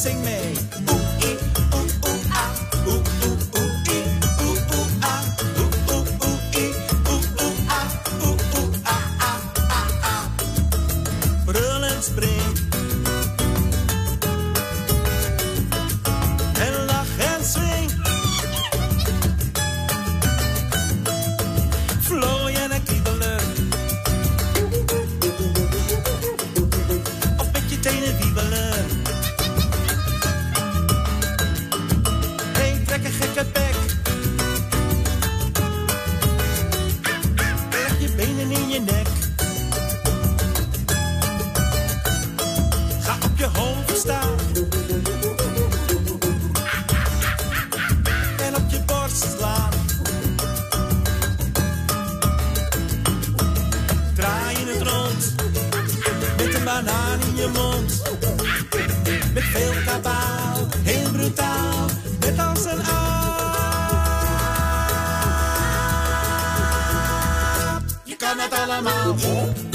zing mee. Oeh-ie, oeh-oeh-ah, oeh-oeh-oeh-ie, oeh-oeh-ah, oeh-oeh-oeh-ie, oeh-oeh-ah, oeh-oeh-ah-ah-ah-ah. Brul en spring. En lach en swing. Vlooien en kriebelen. Of met je tenen wiebelen. Hey, trek een gekke bek. Leg je benen in je nek. Ga op je hoofd staan. En op je borst slaan. Draai je het rond. Met een banaan in je mond. Met veel kabaal. Heel brutaal. Net als een aap. Je kan het allemaal.